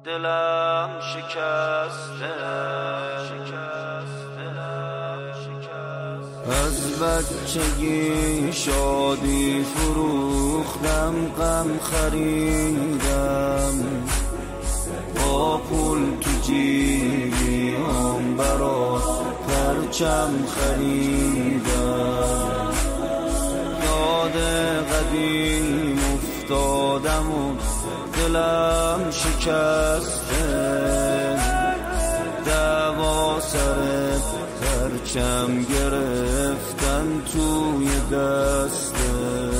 دلم شکسته، از بچگی شادی فروختم، غم خریدم، با پول تو جیبم برات پرچم خریدم. یاد قدیم افتادم و دلم شکسته، دعوا سر پرچم گرفتن توی دسته.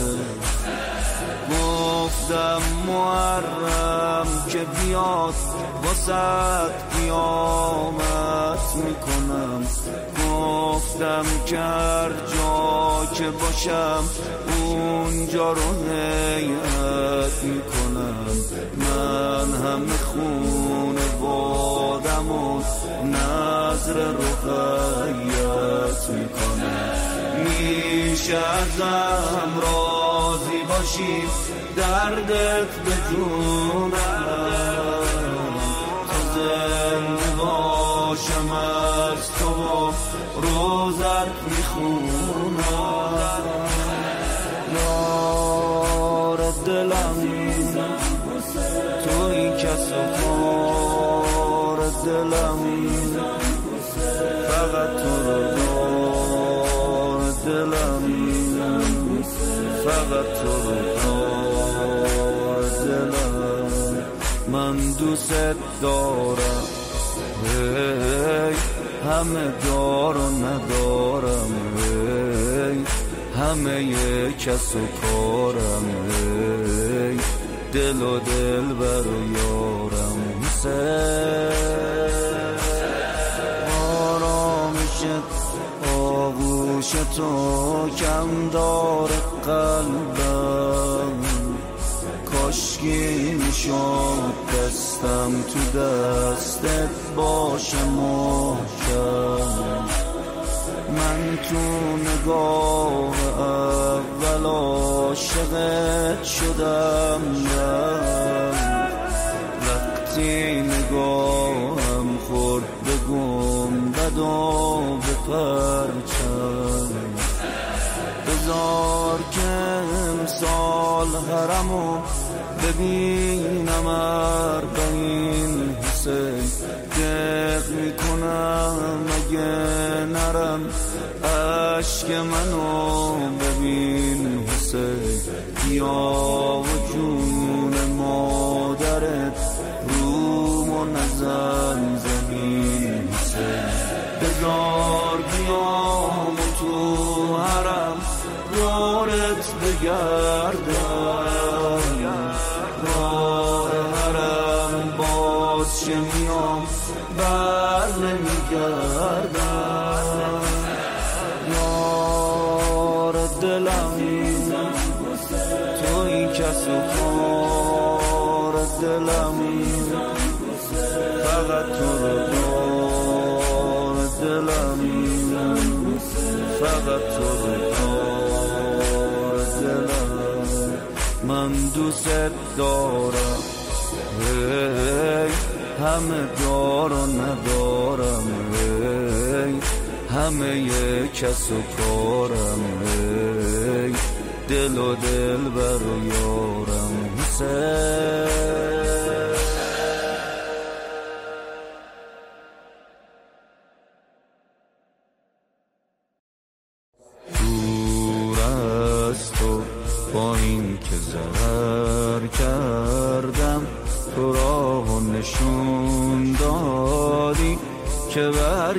گفتم محرم که بیاد واسه قیامت میکنم، گفتم که هر جا که باشم اونجا رو هیئت میکنم. من همه خونه بادم و نظر رو هیئت میکنم. میشه ازم راضی باشی دردت به جونم، تا زنده باشم از تو روزت میخونم. یار دلم توی کس و کار دلم، فقط تو رو دار دلم، فقط تو رو دار دلم. من دوست دارم، هی همه دار و ندارم، هی همه یک کس و کارم، هی دل و دل بر یارم. حسین آرامشت آغوش تو کم دار قلبم، کاشکی میشد دستم تو دستت باشه محکم. من تو نگاه اول عاشقت شدم، وقتی نگاهم خورد به گنبد و به پرچم. بذار که امسال حرمو ببینم اربعین حسین، دق میکنم اگه نرم عشق منو ببین حسین. یا و جون مادرت رومو نزن زمین حسین. بذار بیام تو حرم دورت بگردم، دور حرم باز چه میام بر نمیگردم. یار دلم توی کس و کار دلم، فقط تو رو دار دلم، فقط تو رو دار دلم. من دوست دارم، هی همه دار و ندارم، هی همه یک کس و کارم، هی دل و دل بر یارم. حسین دور از تو با این که ضرر کردم، تو راه نشون دادی که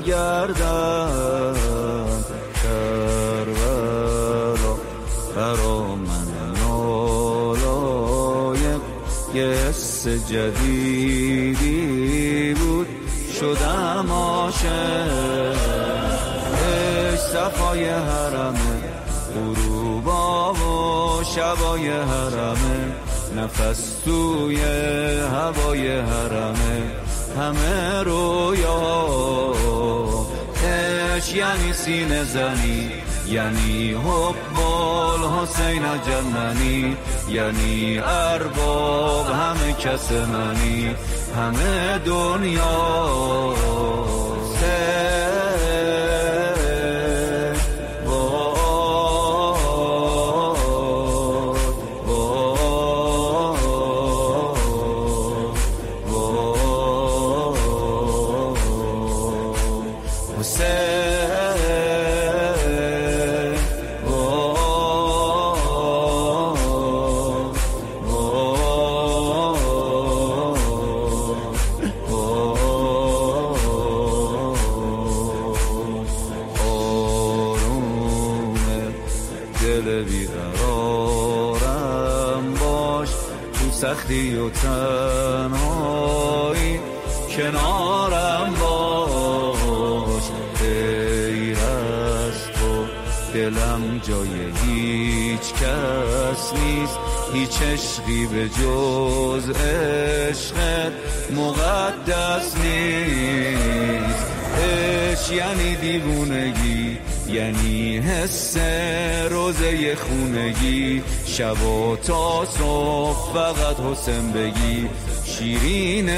برگردم. کربلا برا من نالایق یه حس جدیدی بود، شدم عاشق. عشق صفای حرمه، غروبا و شبای حرمه، نفس توی هوای حرمه، همه رویا. عشق یعنی سینه زنی، یعنی حب الحسین جننی، یعنی ارباب همه کس منی، همه دنیا دل بیقرارم باش، تو سختی و تنهایی کنارم باش. غیر از تو دلم جای هیچ کس نیست، هیچ عشقی به جز عشقت مقدس نیست. عشق یعنی دیوونگی، یعنی حس روزه خونگی، شب و تا صبح فقط حسین بگی. شیرین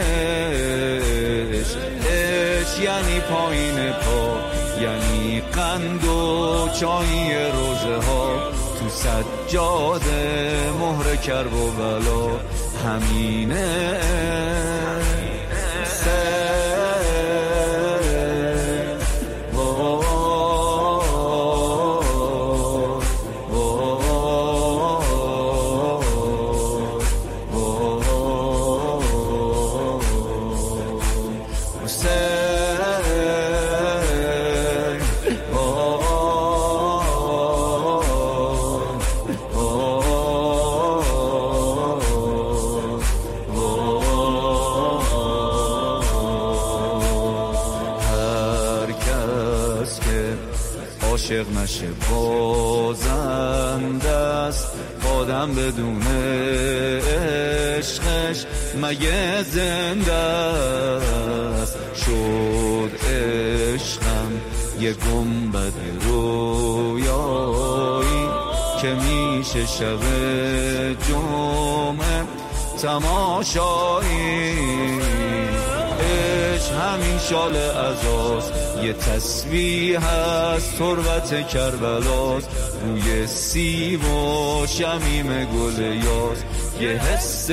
عشق، عشق یعنی پایین پا، یعنی قند و چای روزه ها، تو سجاده مهر کرب و بلا. همینه عاشق نشه بازنده است، آدم بدون عشقش مگه زنده است. شد عشقم یه گنبد رویایی که میشه شب جمعه تماشایی. همین شال عزاست، یه تسبیح هست تربت کربلاست، بوی سیب و شمیم گل یاس، یه حس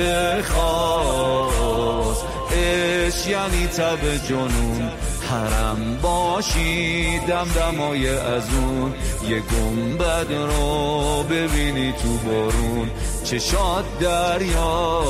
خاص. عشق یعنی تب جنون، حرم باشی دمدمای ازون، یه گنبد رو ببینی تو بارون، چشات دریا.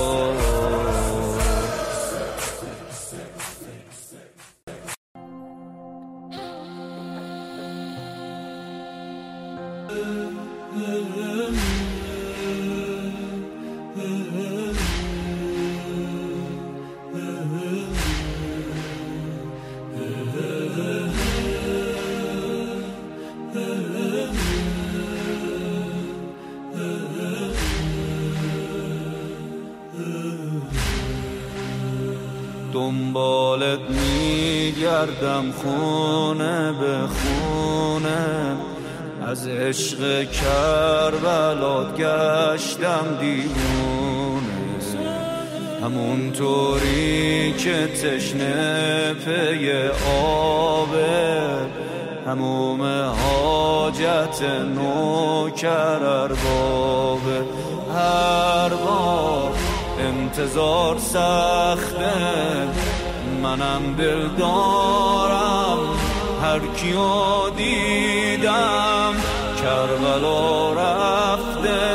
دنبالت میگردم خونه به خونه، از عشق کربلات گشتم دیوونه. همونطوری که تشنه پی آبه، هموم حاجت نوکر اربابه. هر بار انتظار سخته، منم دل دارم هر کیو دیدم کربلا رفته.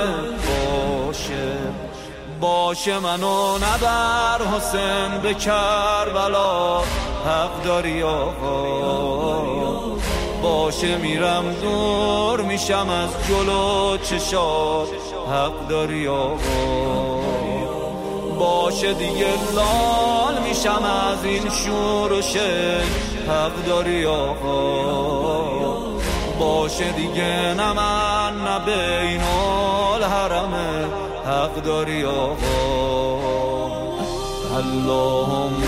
باشه منو نبر حسین به کربلا، حق داری آقا. باشه میرم دور میشم از جلو چشات، حق داری آقا. باشه دیگه لال میشم از این شور و شک، حق داری آقا. باشه دیگه نه من نه بین الحرمه، حق داری آقا. اللهم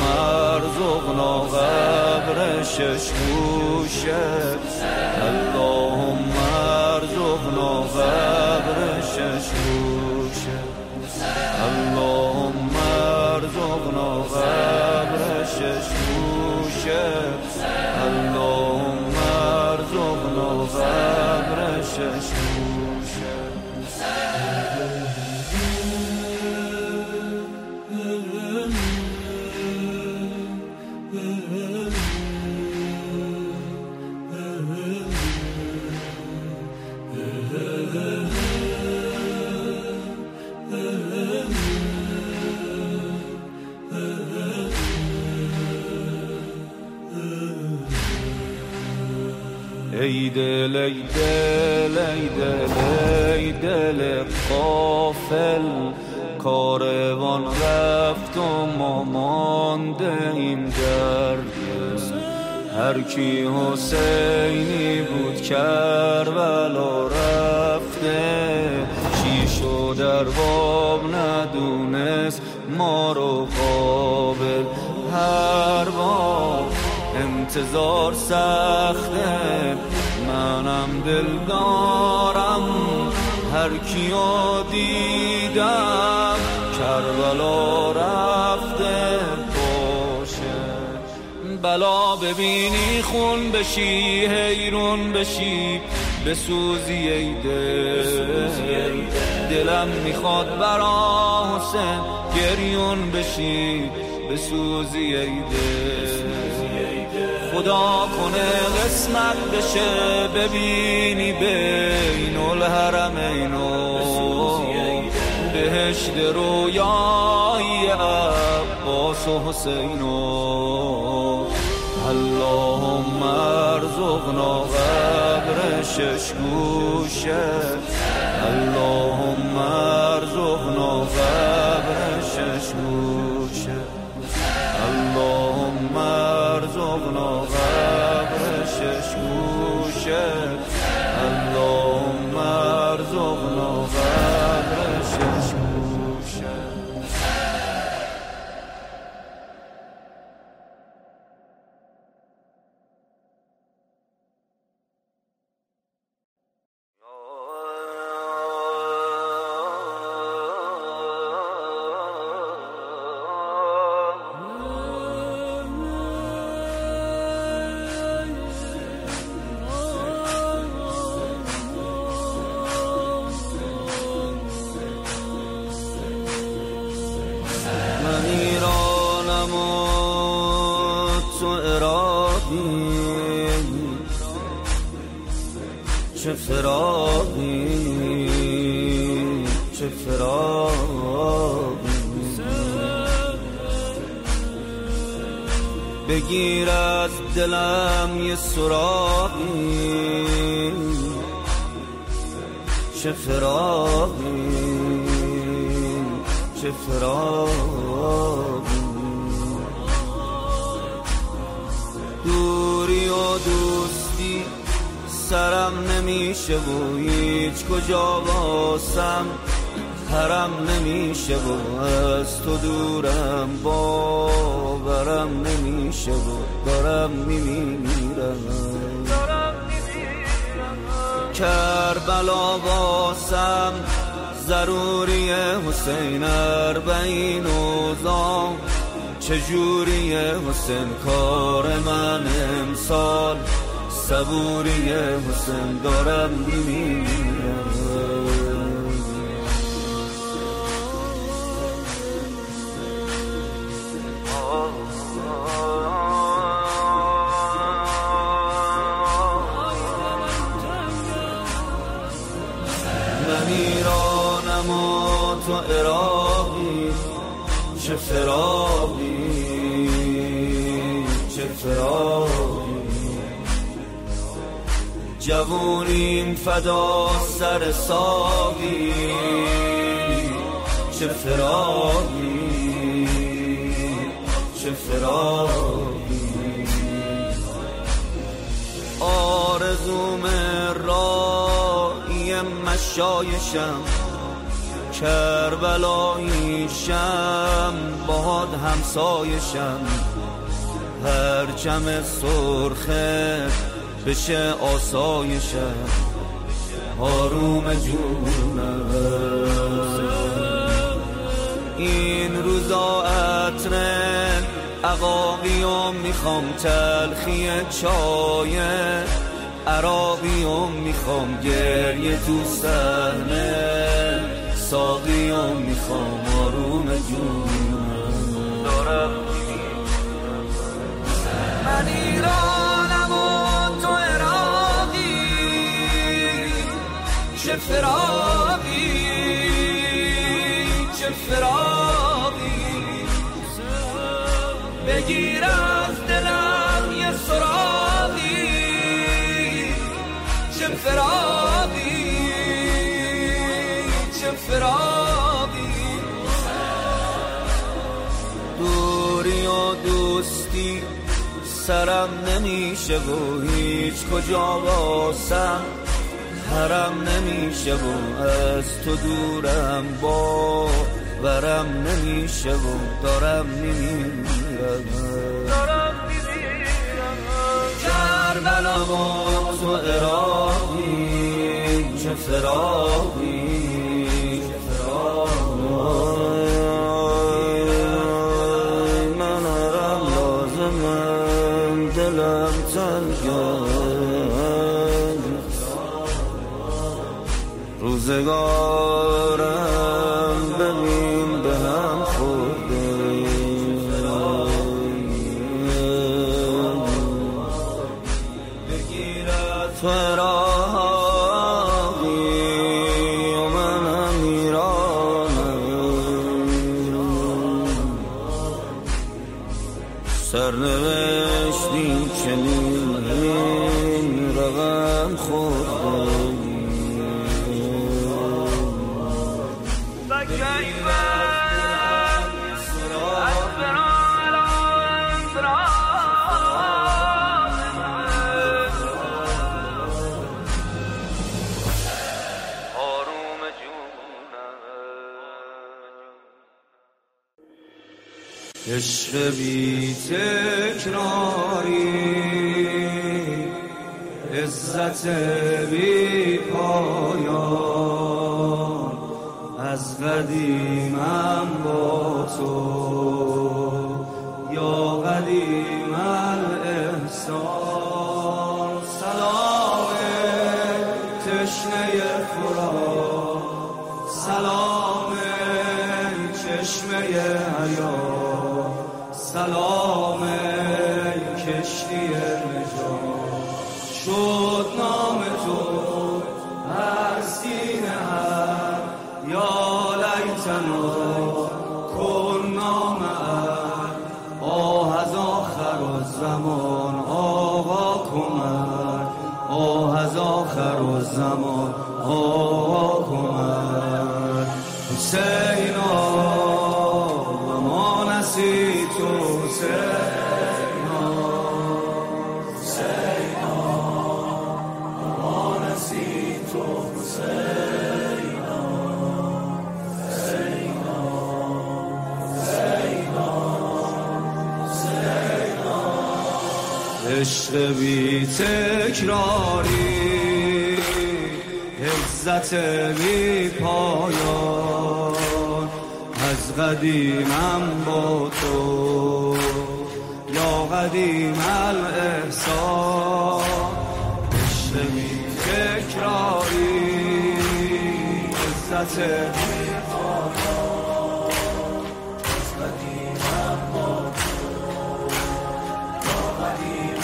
ارزقنا قبر شش گوشه، اللهم ارزقنا قبر شش گوشه اللهم ارزقنا قبر شش گوشه اللهم ارزقنا قبر شش گوشه ای دل ای دل ای دل ای دل غافل کاروان رفت و ما مانده ایم در هر کی حسینی بود کربلا رفته شیشو در باب ندونست ما رو قابل هر باب انتظار سخته منم دلدارم هر کیو دیدم کربلا رفته باشه بلا ببینی خون بشی حیرون بشی بسوزی ای دل دلم میخواد برا حسین گریون بشی بسوزی ای دل خدا کنه قسمت بشه ببینی بین الحرمین بهشت رویای عباس و حسین اللهم ارزقنا قبر شش گوشه اللهم ارزقنا قبر شش گوشه اللهم ارزقنا قبر شش گوشه اللهم ارزقنا قبر شش گوشه چه فراقی چه فراقی بگیر از دلم یه سراغی چه فراقی چه فراقی دوری و دوستی سرم نمیشه و هیچ کجا واسم حرم نمیشه و از تو دورم باورم نمیشه و دارم میمیرم کربلا واسم ضروری حسین اربعین اوزام چجوری حسین کار من امسال صبوری حسین دارم میمیرم من ایرانم و تو عراقی چه فراقی چه فراقی جوونیم فدا سر ساقی چه فراقی چه فراقی آرزوم رایی مشایشم کربلاییشم باهات همسایشم پرچم سرخه بشه آسایشم آروم جونم. این روزا عطر عقاقیم میخوام، تلخی چای عراقیم میخوام، گریه تو صحنه ساقیم میخوام، آروم جونم دارم. من ایرانم و تو عراقی، چه فراقی چه فراقی، بگیر از دلم یه سراغی، چه فراقی چه فراقی. دوری و دوستی سرم نمیشه و هیچ کجا واسم حرم نمیشه و از تو دورم باورم نمیشه و دارم میمیرم. کربلا و تو عراقی، چه فراقی من هرم لازمم دلم تنگم، روزگارم ببین به هم خورده، بگیر از فراقی و منم ایرانم، سرنوشتی چنین رقم خورده. عشق بی تکراری، عزت بی پایان، از قدیمم با تو یا قدیم الاحسان. سلام تشنه فرات، سلام چشمه حیات، سلام کشتی نجات. شد نام تو هر سینه هر، یا لیتنا کنا معا، آه از آخر الزمان آقا کمک، آه از آخر الزمان آقا کمک. حسینا و ما نسیت حسینا، حسینا و ما نسیت حسینا، حسینا حسینا حسینا. عشق بی تکراری، عزت بی پایان، از قدیمم با تو یا قدیم الاحسان. عشق بی تکراری، عزت بی پایان، از قدیمم با تو یا قدیم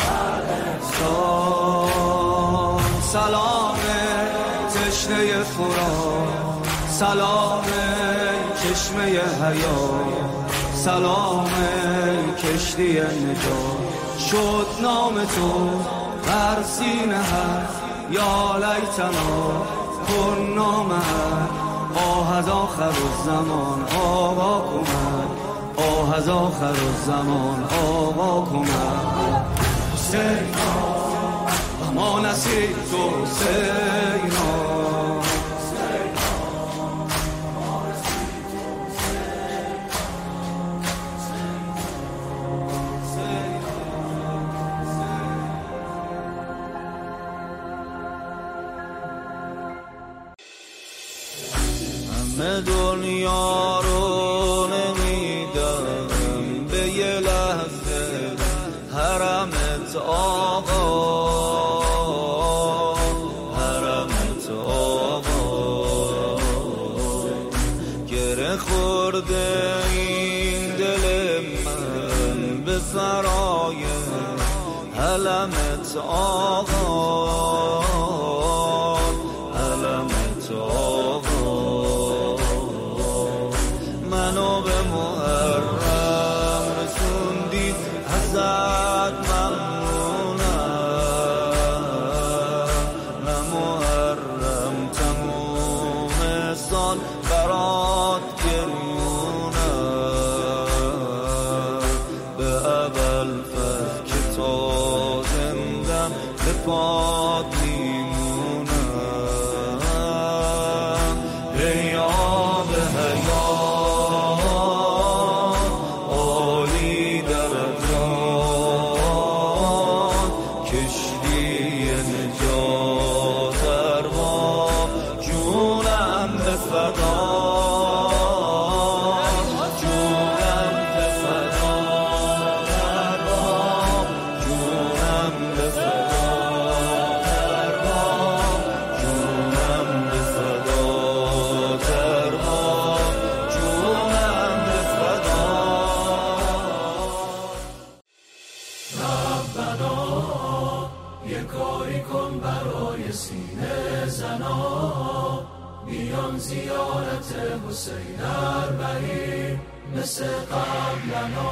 الاحسان. سلام تشنه فرات، سلام چشمه حیات، سلام کشتی نجات. شد نام تو بر سینه هر، یا لیتنا کنا معا، آه از آخر الزمان آقا کمک، آه از آخر الزمان آقا کمک. حسینا و ما نسیت حسینا، همه دنیا رو نمیدم به یه لحظه حرمت آقا، حرمت آقا. گره خورده این دل من به سرای حلمت آقا، حلمت آقا. منو به محرم رسوندی ازت ممنونم، نه محرم تموم سال برات گریونم، به اول فر که تا زندم به پاد میمونم. ای آب حیات عالی درجات، کشتی نجات ارباب جونم به فدا، جونم به فدا ارباب، جونم به فدا ارباب، جونم به فدا ارباب، جونم به فدا. ربنا یه کاری کن برای سینه زنا، بیان زیارت حسین اربعین مثل قبلنا.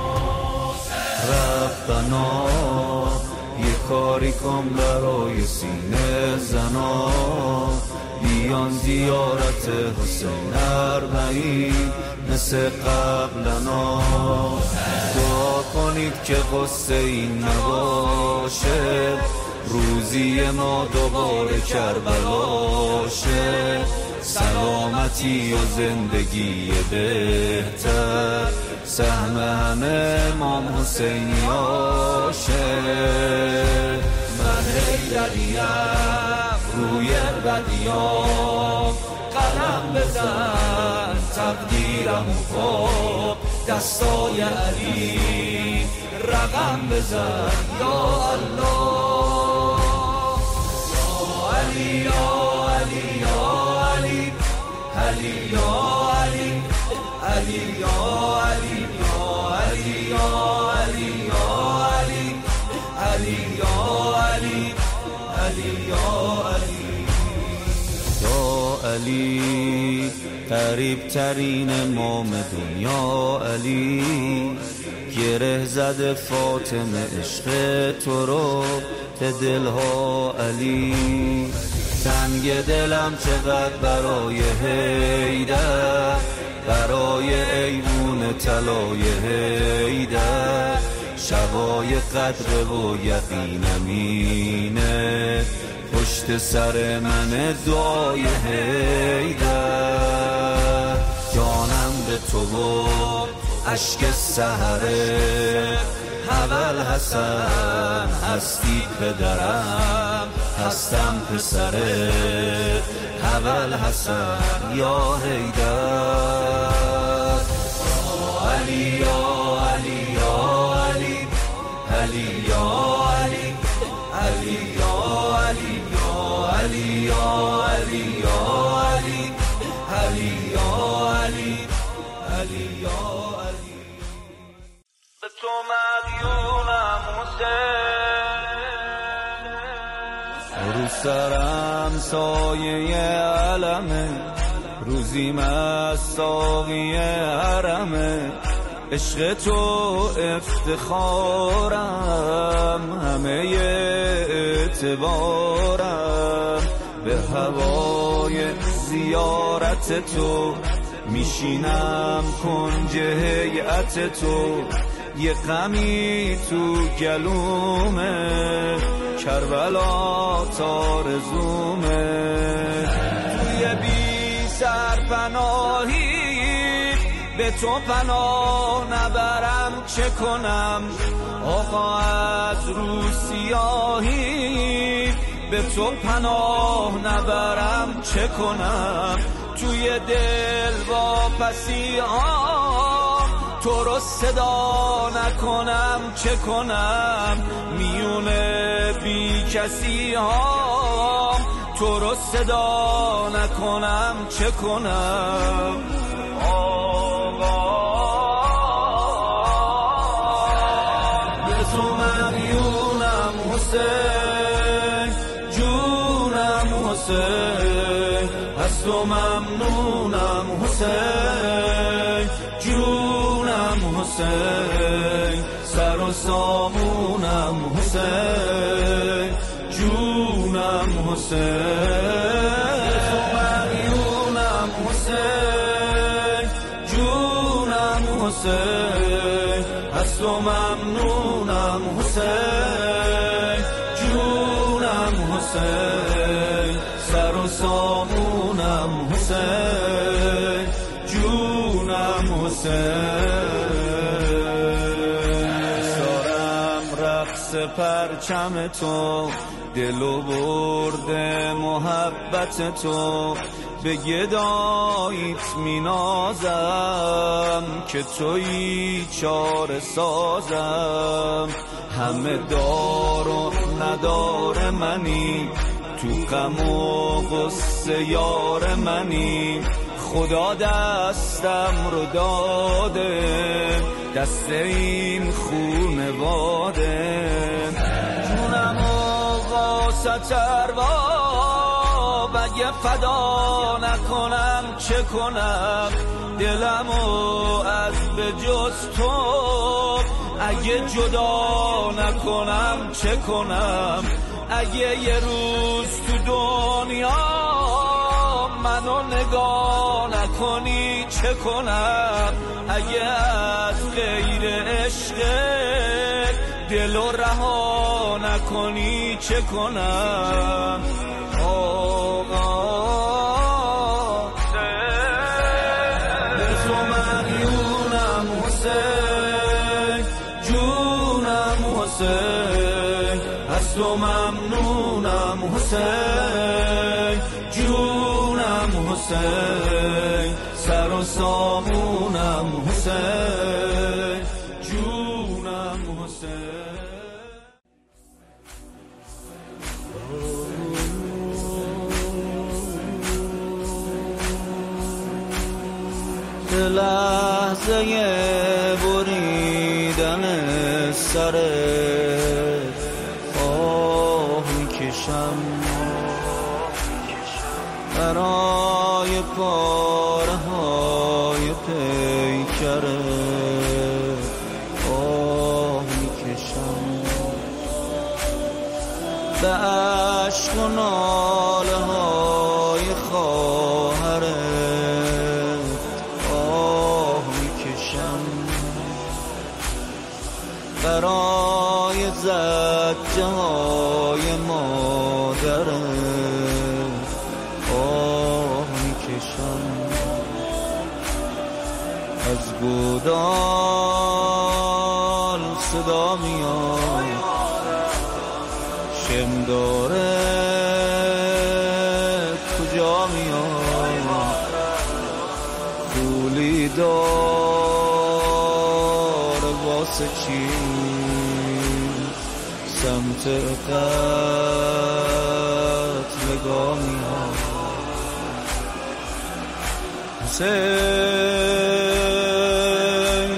ربنا یه کاری کن برای سینه زنا، بیان زیارت حسین اربعین مثل قبلنا. دعا کنید که قصه این نباشه، روزی ما دوباره کربلاشه، سلامتی و زندگی بهتر سهم همه امام حسینیاشه. من حیدریم روی بدیام، قلم بزن تقدیرم و پاک، دستای علی رقم بزن یا الله. علی یا علی یا علی، علی یا علی، علی یا علی یا علی یا علی یا علی، علی یا علی، علی یا علی. یا علی قریب ترین امام دنیا علی، گره زده فاطمه عشق تو رو ته دلها علی. تنگ دلم چقدر برای حیدر، برای ایوون طلای حیدر، شبای قدر و یقینم اینه پشت سر من دعای حیدر. جانم به تو و عشق سحره، اول حسن هستی پدرم، هستم پسره اول حسن یا حیدر. علی یا علی یا علی، علی یا علی، علی یا علی یا علی یا علی یا علی، علی یا علی، علی یا علی. به تو مدیونم حسین، رو سرم سایه علمه، روزیم از ساقی حرمه. عشق تو افتخارم، همه اعتبارم، به هوای زیارت تو میشینم کنج هیئت تو. یه غمی تو گلومه، کربلا تارزومه. توی بی سرپناهی به تو پناه نبرم چه کنم؟ آقا از رو سیاهی به تو پناه نبرم چه کنم؟ توی دل واپسی ها، تو رو صدا نکنم چه کنم میون بی کسی ها، تو رو صدا نکنم چه کنم. به تو مدیونم حسین، جونم حسین، از تو ممنونم حسین، جونم حسین، سر و سامونم حسین، جونم حسین. به تو مدیونم حسین، جونم حسین، از تو ممنونم حسین، جونم حسین، سر و سامونم حسین، جونم حسین. سارم رقص پرچم تو، دلو برده محبت تو، به گداییت مینازم که تویی چاره سازم. همه دار و ندار منی، تو غم و غصه یار منی، خدا دستم رو داده، دست این خونواده. جونم و واسط ارباب اگه فدا نکنم چه کنم، دلمو از به جز تو اگه جدا نکنم چه کنم. اگه یه روز تو دنیا منو نگاه نکنی چه کنم، اگه از غیر عشقت دلو رها نکنی چه کنم. به تو مدیونم حسین، جونم حسین، از تو ممنونم حسین، جونم حسین، سر و سامونم حسین، جونم حسین. لحظه بریدن سرت آه میکشم، برای پاره های پیکرت آه میکشم، به عشق و ناله های خواهرت آه میکشم، برای زجه های مادرت آه میکشم، از گودال صدا میاد شم داره کجا میاد، کولی دار واسه چی سمت قتلگاه میاد. حسین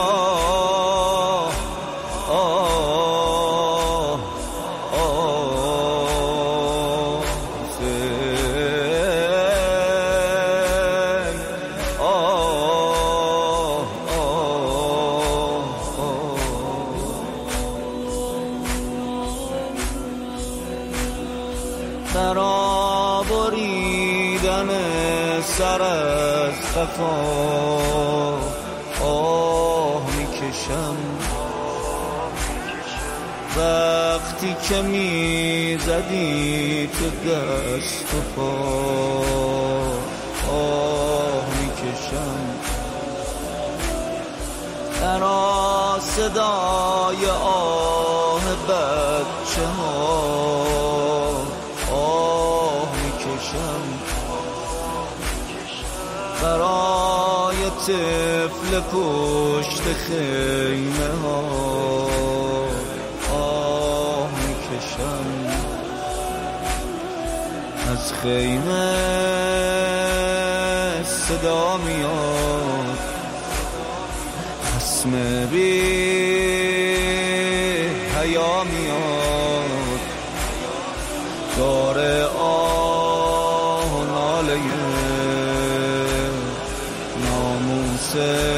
آه آه آه حسین آه برا بریدن سر از خفا آه میکشم، وقتی که میزدی تو دست و پا آه میکشم، برا صدای آه بچه ها آه میکشم، طفل پشت خیمه ها آه میکشم، از خیمه صدا میاد خصم بی حیا میاد، داره آه و ناله ناموس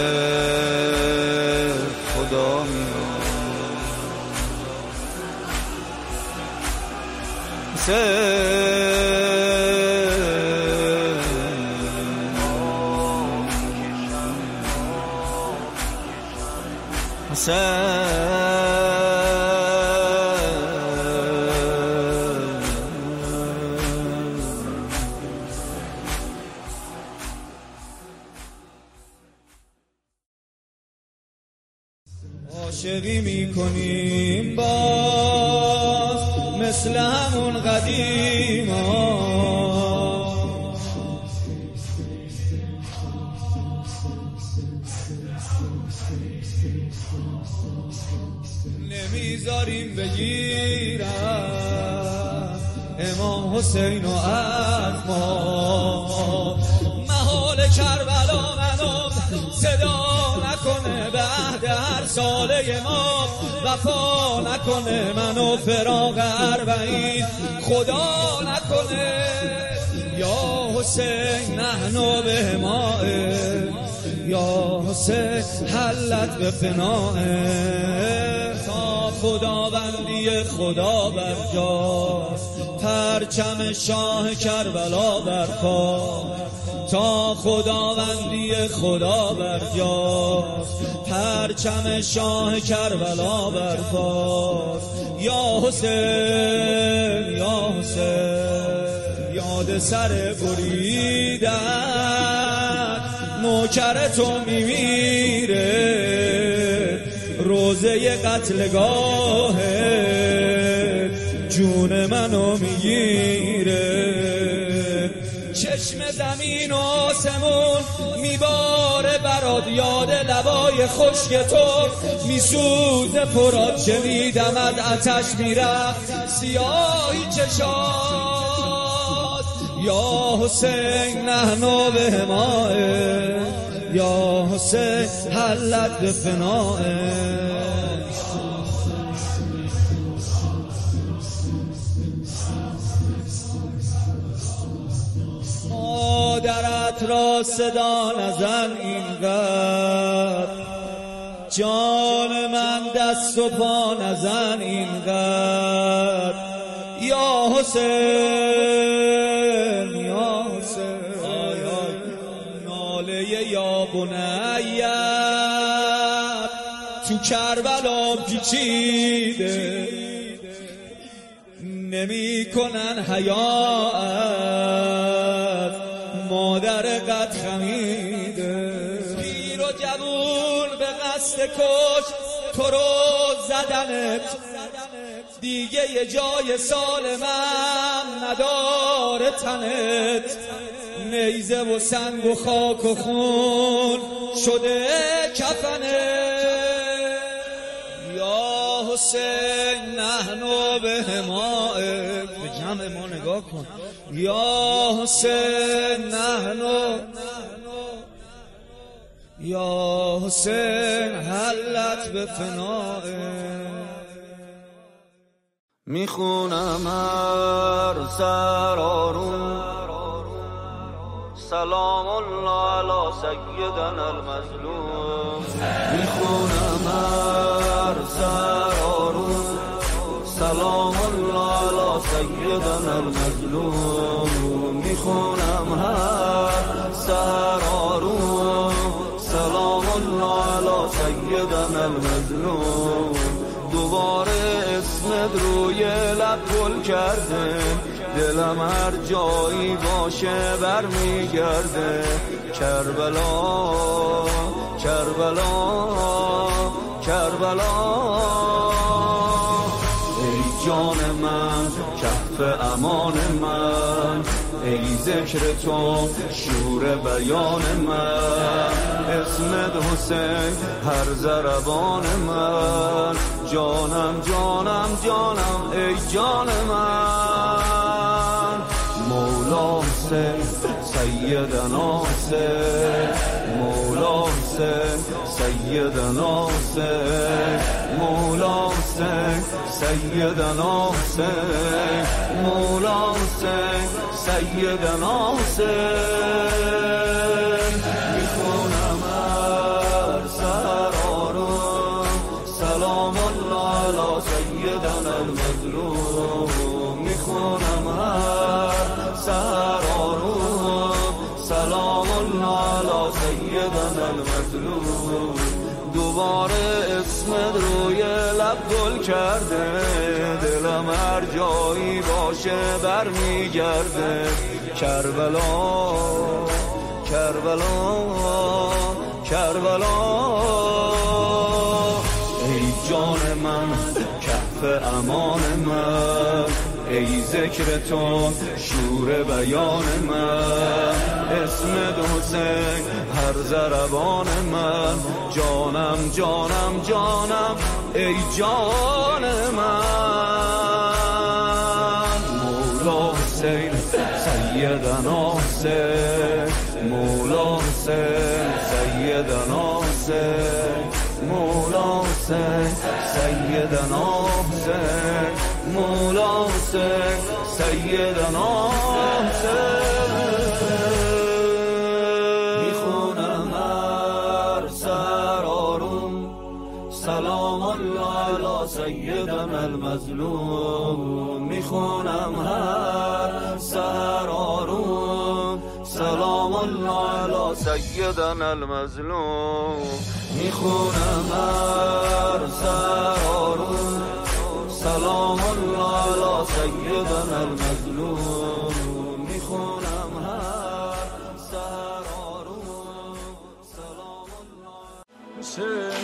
خدا میاد. عاشقی میکنیم باز مثل همون قدیما، نمیذاریم بگیرن امام حسین و از ما. محال کربلا منو صدا نکنه بعد هر ساله ما، وفا نکنه منو فراق 40 خدا نکنه. یا حسین نحنو به ماه، یا حسین حلت به فناه، تا خداوندی خدا برجاست پرچم شاه کربلا برپا، تا خداوندی خدا برجاست پرچم شاه کربلا برپاست. یا حسین یا حسین یاد سر بریدن نوکر تو میمیره، روزه قتلگاه جون منو میگیره. چشم زمین و آسمون میباره برات یاد لبای خشک تو، میسوزه پرات شنیدم از آتش میرفت سیاهی چشات. یا حسین نحنو به ماه، یا حسین حلت به فناه. مادرت را صدا نزن اینقدر، جان من دست و پا نزن اینقدر. یا حسین یا حسین ناله یا بنیت تو کربلا پیچیده، نمی کنن حیاءت مادر قد خمیده. پیر و جوون به قصد کش تو رو زدنت، دیگه یه جای سالمم نداره تنت. نیزه و سنگ و خاک و خون شده کفنت. یا حسین نحنو به حمایت، به جمع ما نگاه کن. یا حسین نحنو، یا حسین حلت به فنائت. میخونم هر سرارون سلام الله علی سیدنا المظلوم. میخونم هر سرارون سلام الله علی سیدنا المظلوم. میخونم هر سرارون سلام الله علی سیدنا المظلوم. دوباره اسمت روی لب گل کرده، دلم هر جایی باشه برمیگرده. کربلا کربلا کربلا، ای جان من کف امان من، ای ذکر تو شور بیان من، اسمت حسین هر ضربان من، جانم جانم جانم ای جان من. مولا حسین سیدنا حسین، مولا حسین سیدنا حسین، مولا حسین سیدنا حسین، مولا حسین سیدنا حسین. میخونم هر سرارم سلام الله علی سیدنا المظلوم، میخونم هر سرارم سلام الله علی سیدنا المظلوم. دوباره اسمت روی لب گل کرده، دلم هر جایی باشه برمیگرده. کربلا کربلا کربلا، ای جان من کف امان من، ای ذکر تو شور بیان من، اسمت حسین هر ضربان من، جانم جانم جانم ای جان من. مولا حسین سیدنا حسین، مولا حسین سیدنا حسین، مولا حسین سیدنا حسین، مولا حسین سیدنا حسین. میخونم هر سرارم سلام الله علی سیدنا المظلوم، میخونم هر سرارم سلام الله علی سیدنا المظلوم، میخونم هر سرارم سلام الله علی سیدنا المظلوم، میخونم هر سرارم سلام الله.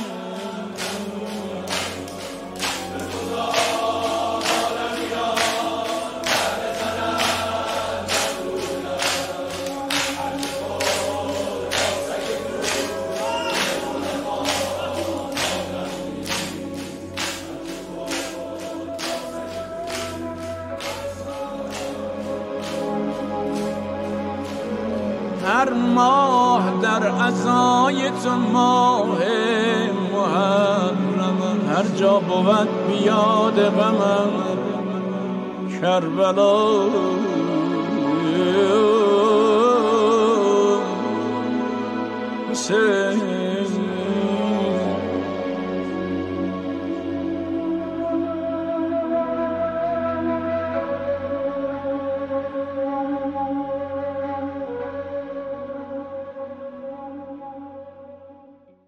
هر ماه در عزای تو ماه محرم، هر جا بود بیاد غمم کربلا. حسین